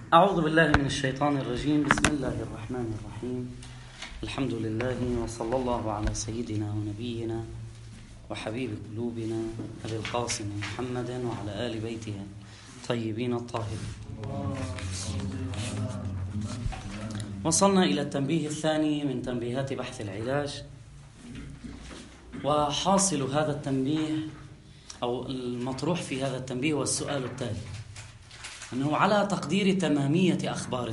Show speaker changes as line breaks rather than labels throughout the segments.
أعوذ بالله من الشيطان الرجيم. بسم الله الرحمن الرحيم. الحمد لله وصلى الله على سيدنا ونبينا وحبيب قلوبنا أبي القاسم محمد وعلى آل بيته الطيبين الطاهرين. وصلنا إلى التنبيه الثاني من تنبيهات بحث العلاج، وحاصل هذا التنبيه أو المطروح في هذا التنبيه هو السؤال التالي: أنه على تقدير تمامية أخبار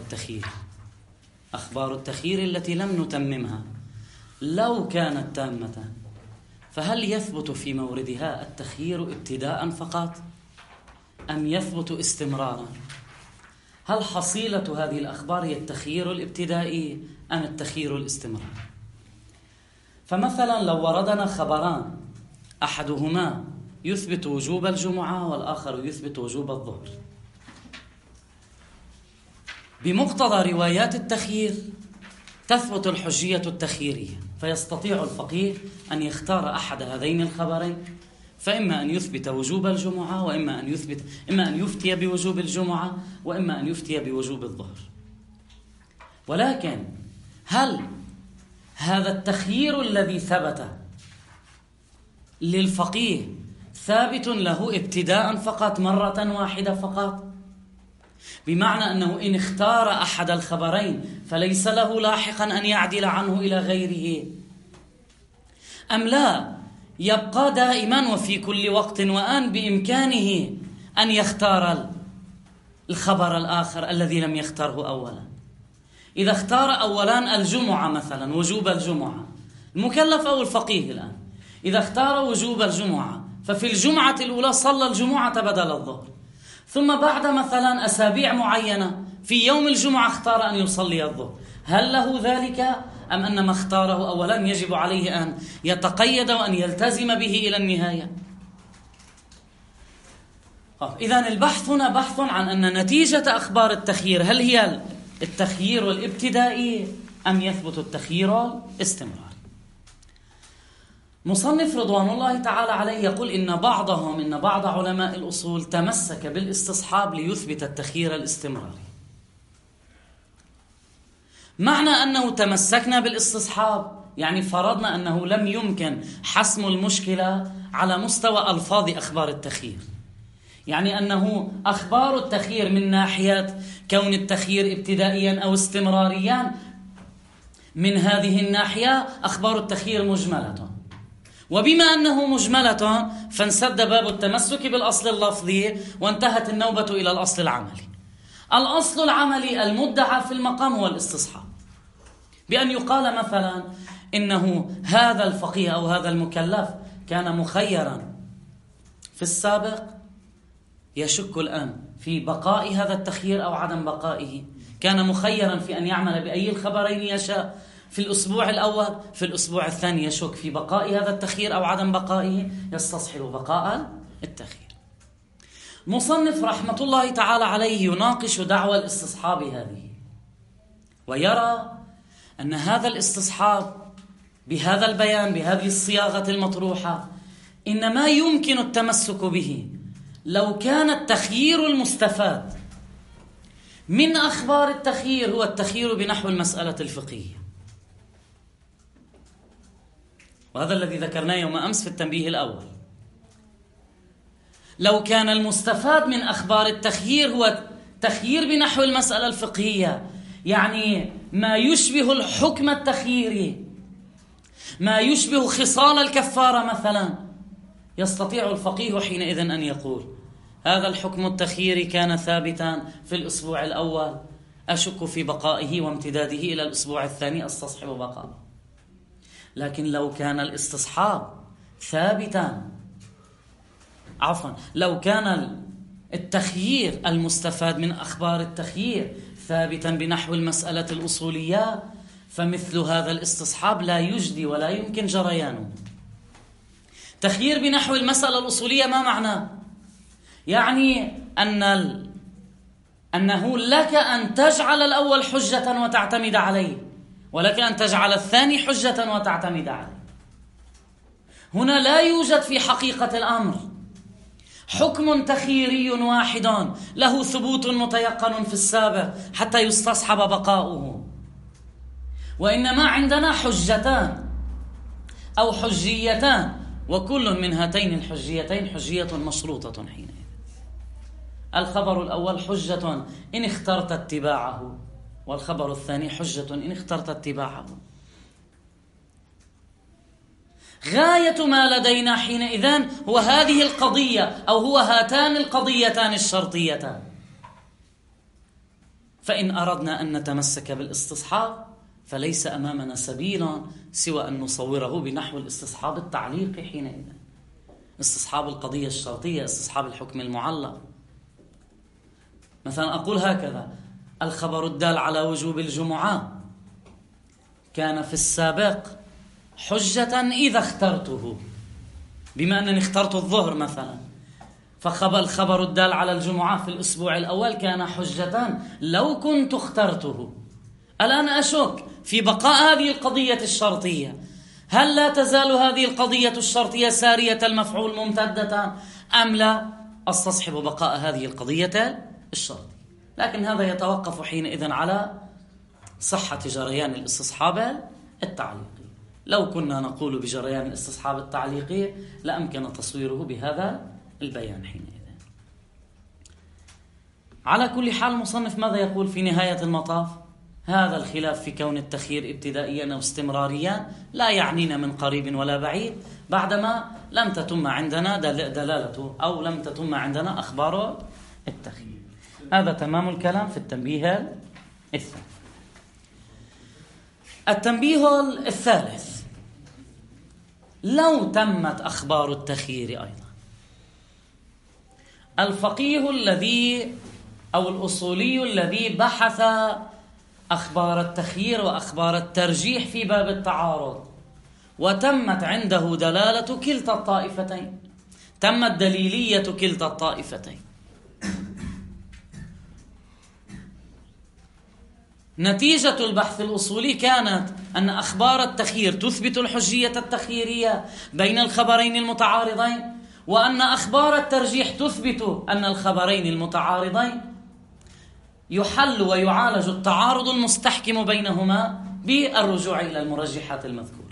التخيير التي لم نتممها، لو كانت تامة فهل يثبت في موردها التخيير ابتداء فقط أم يثبت استمرارا؟ هل حصيلة هذه الأخبار هي التخيير الابتدائي أم التخيير الاستمراري؟ فمثلا لو وردنا خبران أحدهما يثبت وجوب الجمعة والآخر يثبت وجوب الظهر، بمقتضى روايات التخيير تثبت الحجية التخييرية، فيستطيع الفقيه أن يختار أحد هذين الخبرين، فإما أن يثبت وجوب الجمعة وإما أن يفتي بوجوب الجمعة وإما أن يفتي بوجوب الظهر. ولكن هل هذا التخيير الذي ثبت للفقيه ثابت له ابتداء فقط مرة واحدة فقط، بمعنى أنه إن اختار أحد الخبرين فليس له لاحقا أن يعدل عنه إلى غيره، أم لا يبقى دائما وفي كل وقت وآن بإمكانه أن يختار الخبر الآخر الذي لم يختاره أولا؟ إذا اختار أولا الجمعة مثلا، وجوب الجمعة، المكلف أو الفقيه الآن إذا اختار وجوب الجمعة ففي الجمعة الأولى صلى الجمعة بدل الظهر، ثم بعد مثلا أسابيع معينة في يوم الجمعة اختار أن يصلي الظهر، هل له ذلك أم أن ما اختاره أولا يجب عليه أن يتقيد وأن يلتزم به إلى النهاية؟ إذن البحث هنا بحث عن أن نتيجة أخبار التخيير هل هي التخيير الابتدائي أم يثبت التخيير الاستمراري. مصنف رضوان الله تعالى عليه يقول إن بعض علماء الأصول تمسك بالاستصحاب ليثبت التخيير الاستمراري. معنى أنه تمسكنا بالاستصحاب يعني فرضنا أنه لم يمكن حسم المشكلة على مستوى ألفاظ أخبار التخيير، يعني أنه أخبار التخيير من ناحية كون التخيير ابتدائيا أو استمراريا، من هذه الناحية أخبار التخيير مجملة، وبما أنه مجملة فانسد باب التمسك بالأصل اللفظي وانتهت النوبة إلى الأصل العملي. الأصل العملي المدعى في المقام هو الاستصحاب، بأن يقال مثلا إنه هذا الفقيه أو هذا المكلف كان مخيرا في السابق، يشك الآن في بقاء هذا التخيير أو عدم بقائه، كان مخيرا في أن يعمل بأي الخبرين يشاء في الأسبوع الأول، في الأسبوع الثاني يشك في بقاء هذا التخيير أو عدم بقائه، يستصحب بقاء التخيير. مصنف رحمة الله تعالى عليه يناقش دعوى الاستصحاب هذه، ويرى أن هذا الاستصحاب بهذا البيان بهذه الصياغة المطروحة إنما يمكن التمسك به لو كان التخيير المستفاد من أخبار التخيير هو التخيير بنحو المسألة الفقهية، وهذا الذي ذكرناه يوم أمس في التنبيه الأول. لو كان المستفاد من أخبار التخيير هو تخيير بنحو المسألة الفقهية، يعني ما يشبه الحكم التخييري، ما يشبه خصال الكفارة مثلا، يستطيع الفقيه حينئذ أن يقول هذا الحكم التخييري كان ثابتا في الأسبوع الأول، أشك في بقائه وامتداده إلى الأسبوع الثاني، أستصحب بقائه. لكن لو كان الاستصحاب ثابتا، لو كان التخيير المستفاد من أخبار التخيير ثابتا بنحو المسألة الأصولية، فمثل هذا الاستصحاب لا يجدي ولا يمكن جريانه. تخيير بنحو المسألة الأصولية ما معناه؟ يعني أنه لك أن تجعل الأول حجة وتعتمد عليه، ولك أن تجعل الثاني حجة وتعتمد عليه. هنا لا يوجد في حقيقة الأمر حكم تخييري واحد له ثبوت متيقن في السابق حتى يستصحب بقاؤه، وإنما عندنا حجتان أو حجيتان، وكل من هاتين الحجيتين حجية مشروطة حينئذ. الخبر الأول حجة إن اخترت اتباعه، والخبر الثاني حجة إن اخترت اتباعه. غاية ما لدينا حينئذ هو هذه القضية أو هو هاتان القضيتان الشرطيتان. فإن أردنا أن نتمسك بالاستصحاب فليس أمامنا سبيل سوى أن نصوره بنحو الاستصحاب التعليقي حينئذ، استصحاب القضية الشرطية، استصحاب الحكم المعلق. مثلا أقول هكذا: الخبر الدال على وجوب الجمعة كان في السابق حجة إذا اخترته، بما أنني اخترت الظهر مثلا، الخبر الدال على الجمعة في الأسبوع الأول كان حجة لو كنت اخترته. الآن أشك في بقاء هذه القضية الشرطية، هل لا تزال هذه القضية الشرطية سارية المفعول ممتدة أم لا؟ أستصحب بقاء هذه القضية الشرطية، لكن هذا يتوقف حينئذ على صحة جريان الاستصحاب التعليقي. لو كنا نقول بجريان الاستصحاب التعليقي لأمكن تصويره بهذا البيان حينئذ. على كل حال المصنف ماذا يقول في نهاية المطاف؟ هذا الخلاف في كون التخيير ابتدائيا أو استمراريا لا يعنينا من قريب ولا بعيد، بعدما لم تتم عندنا دلالته أو لم تتم عندنا أخبار التخيير. هذا تمام الكلام في التنبيه الثاني. التنبيه الثالث: لو تمت أخبار التخيير أيضا، الفقيه الذي أو الأصولي الذي بحث أخبار التخيير وأخبار الترجيح في باب التعارض وتمت عنده دلالة كلتا الطائفتين، تمت دليلية كلتا الطائفتين، نتيجة البحث الأصولي كانت أن أخبار التخيير تثبت الحجية التخييرية بين الخبرين المتعارضين، وأن أخبار الترجيح تثبت أن الخبرين المتعارضين يحل ويعالج التعارض المستحكم بينهما بالرجوع إلى المرجحات المذكورة.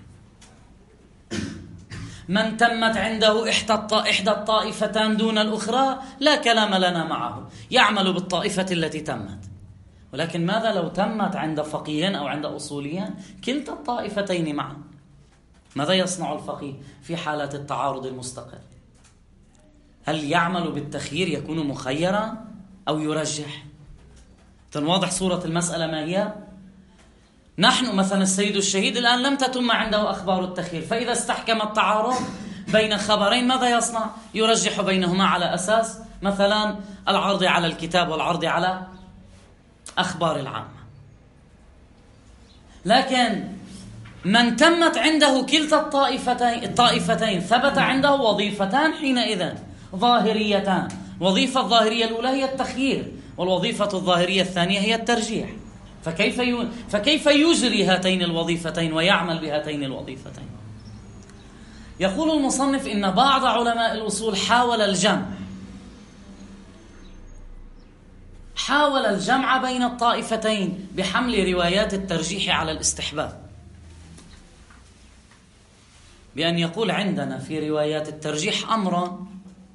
من تمت عنده إحدى الطائفتان دون الأخرى لا كلام لنا معه، يعمل بالطائفة التي تمت. ولكن ماذا لو تمت عند فقيه أو عند أصوليين كلتا الطائفتين معا؟ ماذا يصنع الفقيه في حالة التعارض المستقر؟ هل يعمل بالتخيير، يكون مخيرا أو يرجح؟ واضح صورة المسألة ما هي؟ نحن مثلا السيد الشهيد الآن لم تتم عنده أخبار التخيير، فإذا استحكم التعارض بين خبرين ماذا يصنع؟ يرجح بينهما على أساس مثلا العرض على الكتاب والعرض على أخبار العامة. لكن من تمت عنده كلتا الطائفتين ثبت عنده وظيفتان حينئذ ظاهريتان. وظيفة الظاهرية الأولى هي التخيير، والوظيفة الظاهرية الثانية هي الترجيح. فكيف يجري هاتين الوظيفتين ويعمل بهاتين الوظيفتين؟ يقول المصنف إن بعض علماء الأصول حاول الجمع بين الطائفتين بحمل روايات الترجيح على الاستحباب، بأن يقول عندنا في روايات الترجيح أمرا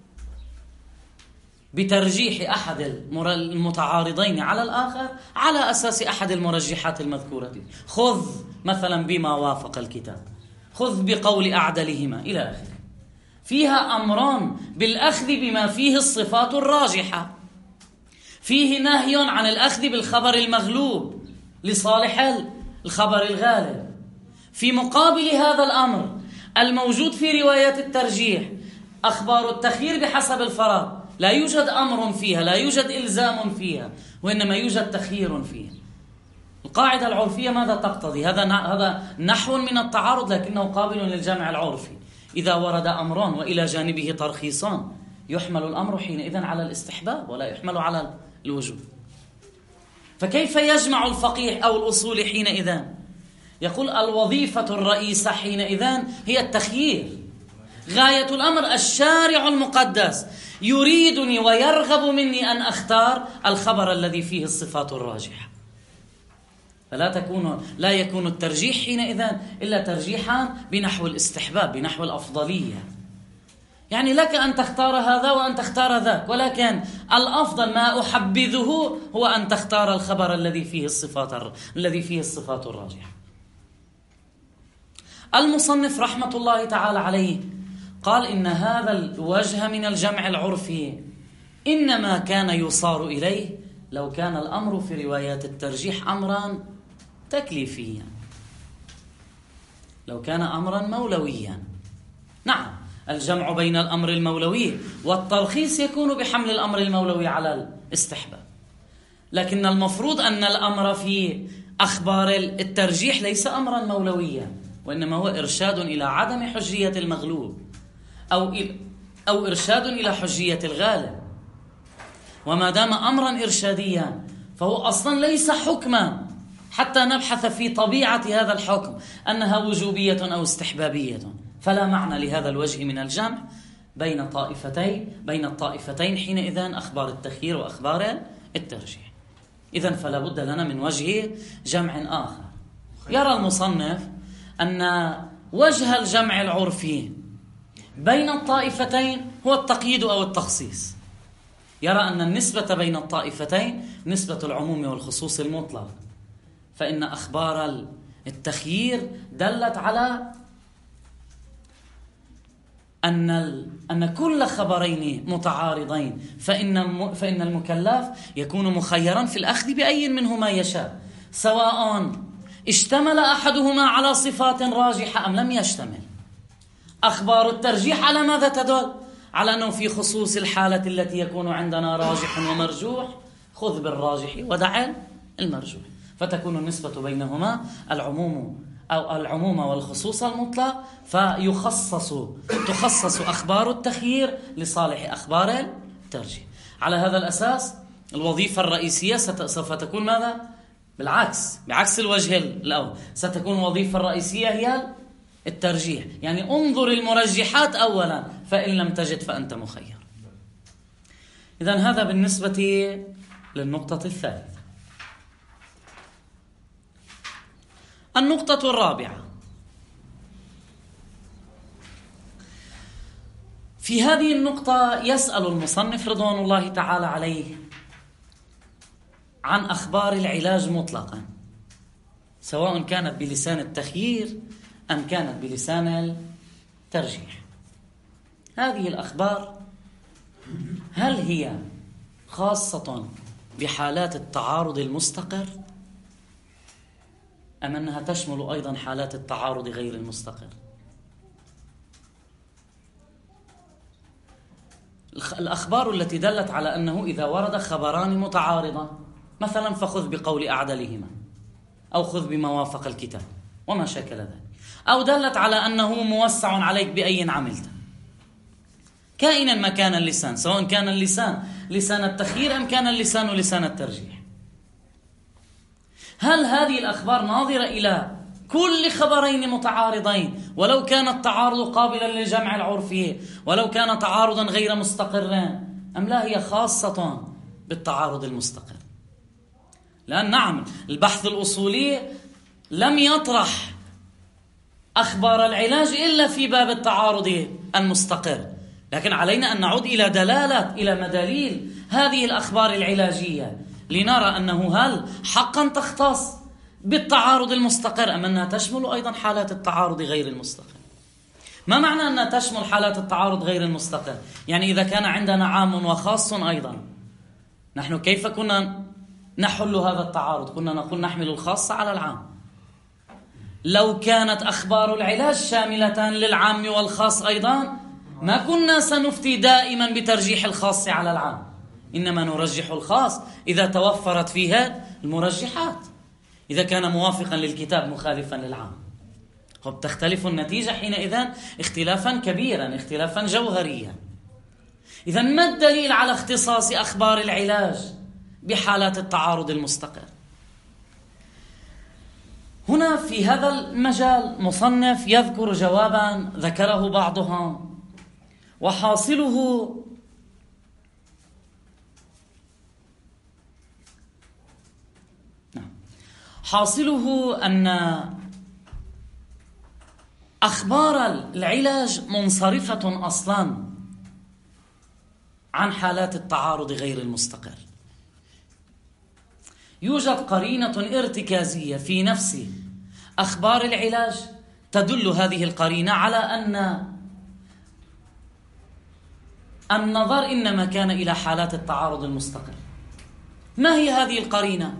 بترجيح أحد المتعارضين على الآخر على أساس أحد المرجحات المذكورة، خذ مثلا بما وافق الكتاب، خذ بقول أعدلهما إلى آخره. فيها أمران بالأخذ بما فيه الصفات الراجحة، فيه نهي عن الأخذ بالخبر المغلوب لصالح الخبر الغالب. في مقابل هذا الأمر الموجود في روايات الترجيح أخبار التخيير بحسب الفراغ، لا يوجد أمر فيها، لا يوجد إلزام فيها، وإنما يوجد تخيير فيها. القاعدة العرفية ماذا تقتضي؟ هذا نحو من التعارض لكنه قابل للجمع العرفي. إذا ورد أمران وإلى جانبه ترخيصان يحمل الأمر حينئذ على الاستحباب ولا يحمل على الوجوب. فكيف يجمع الفقيه أو الأصول حينئذ؟ يقول الوظيفة الرئيسة حينئذ هي التخيير، غاية الأمر الشارع المقدس يريدني ويرغب مني أن أختار الخبر الذي فيه الصفات الراجحة. لا يكون الترجيح حينئذ إلا ترجيحا بنحو الاستحباب، بنحو الأفضلية. يعني لك أن تختار هذا وأن تختار ذاك، ولكن الأفضل ما أحبذه هو أن تختار الخبر الذي فيه الصفات الراجحة. المصنف رحمة الله تعالى عليه قال إن هذا الوجه من الجمع العرفي إنما كان يصار إليه لو كان الأمر في روايات الترجيح أمرا تكليفيا، لو كان أمرا مولويا. نعم، الجمع بين الأمر المولوي والترخيص يكون بحمل الأمر المولوي على الاستحباب، لكن المفروض أن الأمر في أخبار الترجيح ليس أمرا مولويا، وإنما هو إرشاد إلى عدم حجية المغلوب أو إرشاد إلى حجية الغالب. وما دام أمرا إرشاديا فهو أصلا ليس حكما حتى نبحث في طبيعة هذا الحكم أنها وجوبية أو استحبابية، فلا معنى لهذا الوجه من الجمع بين الطائفتين حينئذ أخبار التخيير وأخبار الترجيح. إذن فلا بد لنا من وجه جمع آخر. يرى المصنف أن وجه الجمع العرفي بين الطائفتين هو التقييد أو التخصيص. يرى أن النسبة بين الطائفتين نسبة العموم والخصوص المطلق، فإن أخبار التخيير دلت على أن كل خبرين متعارضين فإن المكلف يكون مخيرا في الأخذ بأي منهما يشاء، سواء اشتمل أحدهما على صفات راجحة أم لم يشتمل. أخبار الترجيح على ماذا تدل؟ على أنه في خصوص الحالة التي يكون عندنا راجح ومرجوح خذ بالراجح ودع المرجوح، فتكون النسبة بينهما العموم والخصوص المطلق، تخصص أخبار التخيير لصالح أخبار الترجيح. على هذا الأساس الوظيفة الرئيسية سوف تكون ماذا؟ بعكس الوجه الأول، ستكون الوظيفة الرئيسية هي الترجيح. يعني انظر المرجحات أولا، فإن لم تجد فأنت مخير. إذن هذا بالنسبة للنقطة الثالثة. النقطة الرابعة، في هذه النقطة يسأل المصنف رضوان الله تعالى عليه عن أخبار العلاج مطلقا، سواء كانت بلسان التخيير أم كانت بلسان الترجيح. هذه الأخبار هل هي خاصة بحالات التعارض المستقر أم أنها تشمل أيضا حالات التعارض غير المستقر؟ الأخبار التي دلت على أنه إذا ورد خبران متعارضان مثلا فخذ بقول أعدلهما أو خذ بما وافق الكتاب وما شكل ذلك، أو دلت على أنه موسع عليك بأي عملت، كائنا ما كان اللسان، سواء كان اللسان لسان التخيير أم كان اللسان لسان الترجيح. هل هذه الأخبار ناظرة إلى كل خبرين متعارضين ولو كان التعارض قابلا للجمع العرفي ولو كان تعارضا غير مستقر، أم لا هي خاصة بالتعارض المستقر؟ لأن نعم البحث الأصولي لم يطرح أخبار العلاج إلا في باب التعارض المستقر، لكن علينا أن نعود إلى مداليل هذه الأخبار العلاجية لنرى أنه هل حقا تختص بالتعارض المستقر أم أنها تشمل أيضا حالات التعارض غير المستقر. ما معنى أنها تشمل حالات التعارض غير المستقر؟ يعني إذا كان عندنا عام وخاص أيضا، نحن كيف كنا نحل هذا التعارض؟ كنا نقول نحمل الخاص على العام. لو كانت أخبار العلاج شاملة للعام والخاص أيضا ما كنا سنفتي دائما بترجيح الخاص على العام، إنما نرجح الخاص إذا توفرت فيها المرجحات، إذا كان موافقا للكتاب مخالفا للعام. تختلف النتيجة حينئذ اختلافا كبيرا، اختلافا جوهريا. إذا ما الدليل على اختصاص أخبار العلاج بحالات التعارض المستقر؟ هنا في هذا المجال مصنف يذكر جوابا ذكره بعضهم وحاصله أن أخبار العلاج منصرفة أصلاً عن حالات التعارض غير المستقر. يوجد قرينة ارتكازية في نفس أخبار العلاج تدل هذه القرينة على أن النظر إنما كان إلى حالات التعارض المستقر. ما هي هذه القرينة؟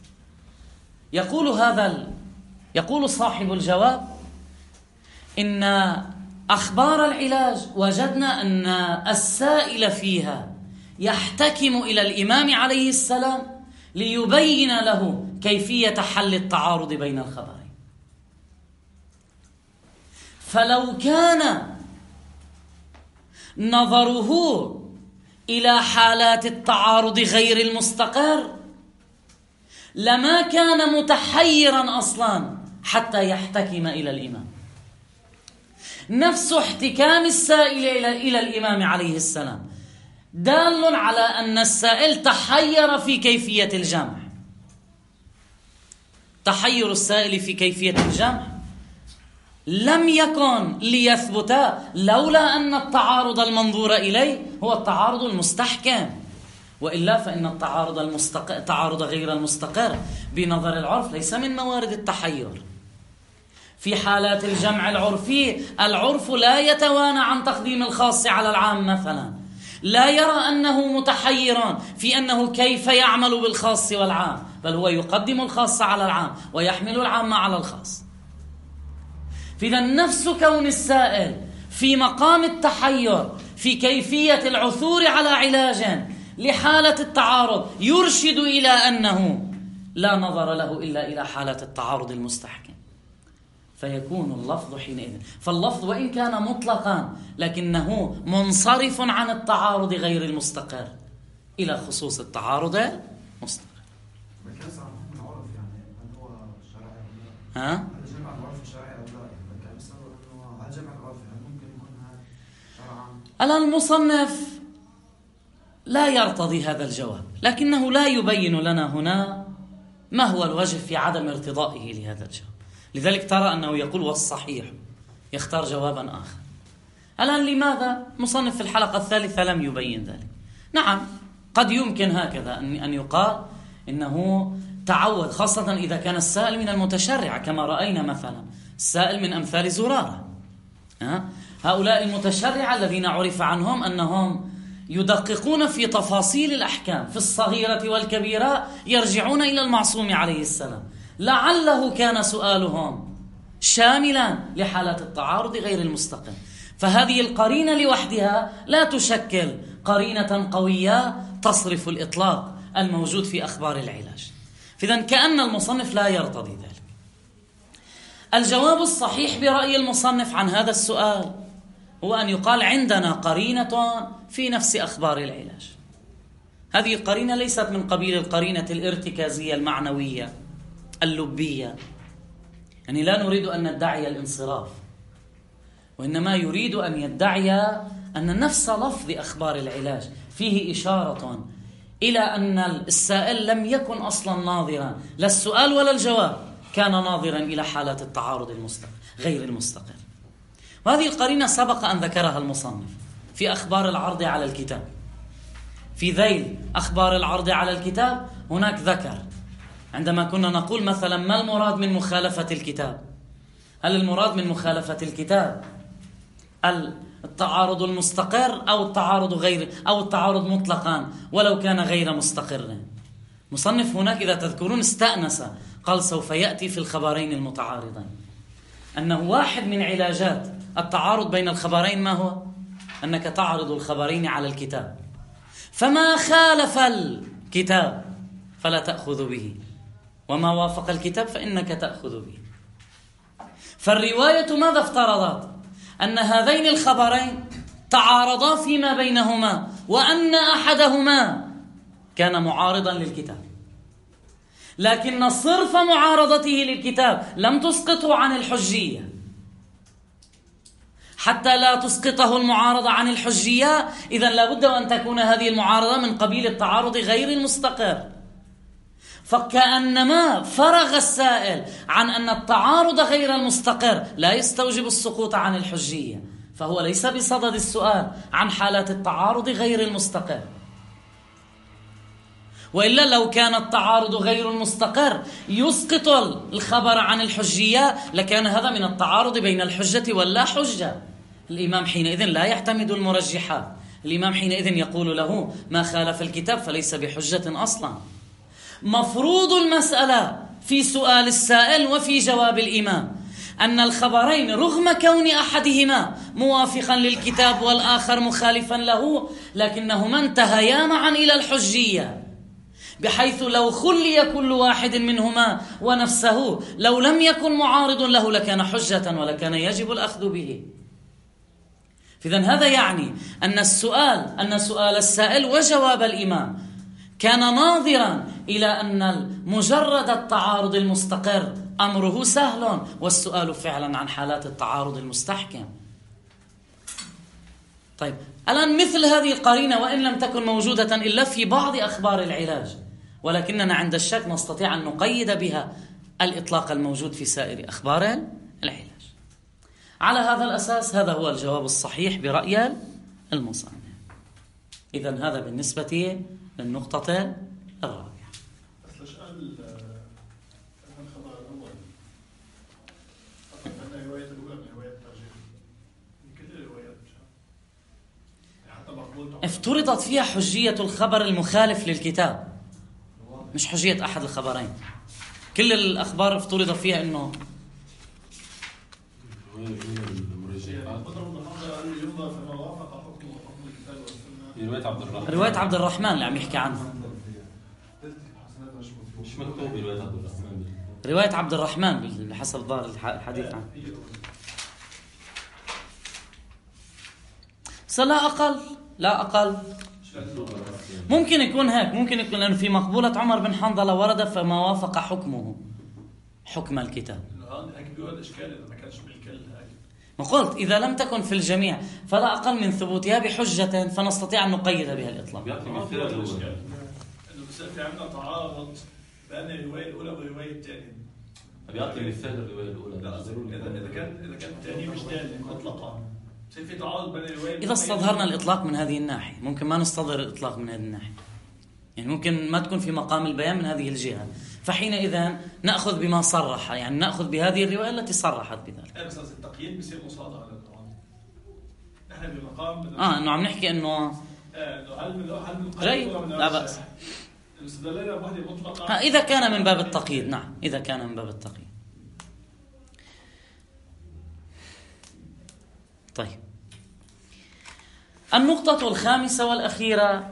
يقول صاحب الجواب إن أخبار العلاج وجدنا أن السائل فيها يحتكم إلى الإمام عليه السلام ليبين له كيفية حل التعارض بين الخبرين. فلو كان نظره إلى حالات التعارض غير المستقر لما كان متحيرا أصلا حتى يحتكم إلى الإمام. نفس احتكام السائل إلى الإمام عليه السلام دال على أن السائل تحير في كيفية الجمع. تحير السائل في كيفية الجمع لم يكن ليثبت لولا أن التعارض المنظور إليه هو التعارض المستحكم، وإلا فإن التعارض غير المستقر بنظر العرف ليس من موارد التحير. في حالات الجمع العرفي العرف لا يتوانى عن تقديم الخاص على العام مثلا، لا يرى أنه متحيرا في أنه كيف يعمل بالخاص والعام، بل هو يقدم الخاص على العام ويحمل العام على الخاص. فإذا نفس كون السائل في مقام التحير في كيفية العثور على علاج لحالة التعارض يرشد إلى أنه لا نظر له إلا إلى حالة التعارض المستحكم، فيكون اللفظ حينئذ، فاللفظ وإن كان مطلقا لكنه منصرف عن التعارض غير المستقر إلى خصوص التعارض المستقر. ها؟ الآن المصنف لا يرتضي هذا الجواب، لكنه لا يبين لنا هنا ما هو الوجه في عدم ارتضائه لهذا الجواب. لذلك ترى أنه يقول والصحيح، يختار جوابا آخر. الآن لماذا مصنف في الحلقة الثالثة لم يبين ذلك؟ نعم قد يمكن هكذا أن يقال إنه تعود، خاصة إذا كان السائل من المتشرع كما رأينا مثلا السائل من أمثال زرارة. هؤلاء المتشرع الذين عرف عنهم أنهم يدققون في تفاصيل الأحكام في الصغيرة والكبيرة، يرجعون إلى المعصوم عليه السلام، لعله كان سؤالهم شاملا لحالات التعارض غير المستقر. فهذه القرينة لوحدها لا تشكل قرينة قوية تصرف الإطلاق الموجود في أخبار العلاج. فإذن كأن المصنف لا يرتضي ذلك. الجواب الصحيح برأي المصنف عن هذا السؤال هو أن يقال عندنا قرينة في نفس أخبار العلاج. هذه القرينة ليست من قبيل القرينة الارتكازية المعنوية اللبية، يعني لا نريد أن ندعي الانصراف، وإنما يريد أن يدعي أن نفس لفظ أخبار العلاج فيه إشارة إلى أن السائل لم يكن أصلا ناظرا، لا السؤال ولا الجواب كان ناظرا إلى حالات التعارض غير المستقر. وهذه القرينة سبق أن ذكرها المصنف في أخبار العرض على الكتاب. في ذيل أخبار العرض على الكتاب هناك ذكر عندما كنا نقول مثلا ما المراد من مخالفة الكتاب؟ هل المراد من مخالفة الكتاب التعارض المستقر أو التعارض مطلقا ولو كان غير مستقر؟ مصنف هناك إذا تذكرون استأنس، قال سوف يأتي في الخبرين المتعارضين أنه واحد من علاجات التعارض بين الخبرين ما هو؟ أنك تعرض الخبرين على الكتاب، فما خالف الكتاب فلا تأخذ به، وما وافق الكتاب فإنك تأخذ به. فالرواية ماذا افترضت؟ أن هذين الخبرين تعارضا فيما بينهما، وأن أحدهما كان معارضا للكتاب، لكن صرف معارضته للكتاب لم تسقطه عن الحجية. حتى لا تسقطه المعارضة عن الحجية، إذن لابد وأن تكون هذه المعارضة من قبيل التعارض غير المستقر. فكأنما فرغ السائل عن أن التعارض غير المستقر لا يستوجب السقوط عن الحجية، فهو ليس بصدد السؤال عن حالات التعارض غير المستقر. وإلا لو كان التعارض غير المستقر يسقط الخبر عن الحجية لكان هذا من التعارض بين الحجة واللا حجة. الإمام حينئذ لا يعتمد المرجحات، الإمام حينئذ يقول له ما خالف الكتاب فليس بحجة أصلا. مفروض المسألة في سؤال السائل وفي جواب الإمام أن الخبرين رغم كون أحدهما موافقا للكتاب والآخر مخالفا له لكنهما انتهيا معا إلى الحجية، بحيث لو خلي كل واحد منهما ونفسه لو لم يكن معارض له لكان حجة ولكان يجب الأخذ به. إذن هذا يعني أن سؤال السائل وجواب الإمام كان ناظرا إلى أن مجرد التعارض المستقر أمره سهل، والسؤال فعلا عن حالات التعارض المستحكم. طيب الآن مثل هذه القرينة وإن لم تكن موجودة إلا في بعض أخبار العلاج، ولكننا عند الشك نستطيع أن نقيد بها الإطلاق الموجود في سائر أخبار العلاج. على هذا الأساس هذا هو الجواب الصحيح برأي المصنف. إذن هذا بالنسبة للنقطة الرابعة.
بس ليش قال الخبر الأول أن الرواية الأولى من رواية الترجيح؟ كل الروايات حتى مقبول
افترضت فيها حجية الخبر المخالف للكتاب، مش حجية أحد الخبرين. كل الأخبار افترض فيها أنه رواية عبد الرحمن اللي عم يحكي عنها،
مش مكتوب رواية عبد الرحمن،
رواية عبد الرحمن بحسب ظاهر الحديث عنه. بس لا أقل ممكن يكون هيك، ممكن يكون لأنه في مقبولة عمر بن حنظلة ورد فما وافق حكمه حكم الكتاب. ما قلت إذا لم تكن في الجميع فلا أقل من ثبوتها بحجة فنستطيع أن نقيد بها الإطلاق.
في عندنا تعارض بين الرواية الأولى والرواية الثانية.
بيعطي مثال الرواية الأولى.
إذا كان الثاني مش دال مطلقا. في تعارض بين الرواية.
إذا استظهرنا الإطلاق من هذه الناحية، ممكن ما نستظهر الإطلاق من هذه الناحية. يعني ممكن ما تكون في مقام البيان من هذه الجهة، فحينئذ نأخذ بما صرح، يعني نأخذ بهذه الرواية التي صرحت بذلك.
بس التقييد بيصير مصادرة للقرآن. نحن بمقام.
إنه عم نحكي إنه.
هل
جيد لا بأس.
مطلقة.
إذا كان من باب التقييد، نعم إذا كان من باب التقييد. طيب النقطة الخامسة والأخيرة،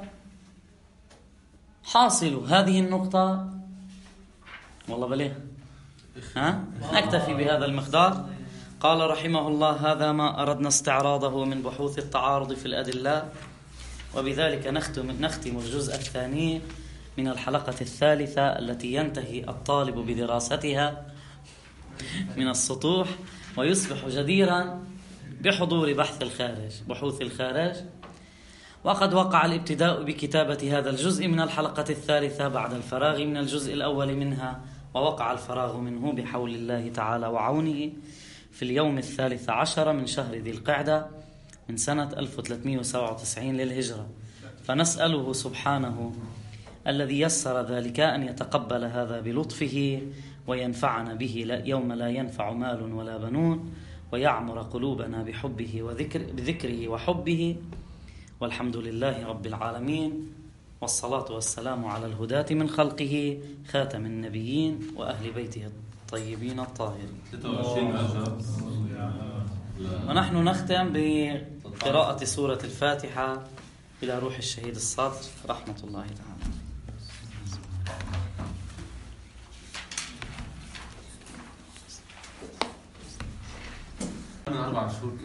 حاصل هذه النقطة والله بليه نكتفي بهذا المقدار. قال رحمه الله هذا ما أردنا استعراضه من بحوث التعارض في الأدلة، وبذلك نختم الجزء الثاني من الحلقة الثالثة التي ينتهي الطالب بدراستها من السطوح ويصبح جديرا بحضور بحوث الخارج. وقد وقع الابتداء بكتابة هذا الجزء من الحلقة الثالثة بعد الفراغ من الجزء الأول منها، ووقع الفراغ منه بحول الله تعالى وعونه في اليوم 13 من شهر ذي القعدة من سنة 1397 للهجرة. فنسأله سبحانه الذي يسر ذلك أن يتقبل هذا بلطفه وينفعنا به يوم لا ينفع مال ولا بنون، ويعمر قلوبنا بذكره وحبه. والحمد لله رب العالمين، والصلاة والسلام على الهداة من خلقه خاتم النبيين وأهل بيته الطيبين الطاهرين. ونحن نختم بقراءة سورة الفاتحة إلى روح الشهيد الصادق رحمة الله تعالى.
من 4 شهور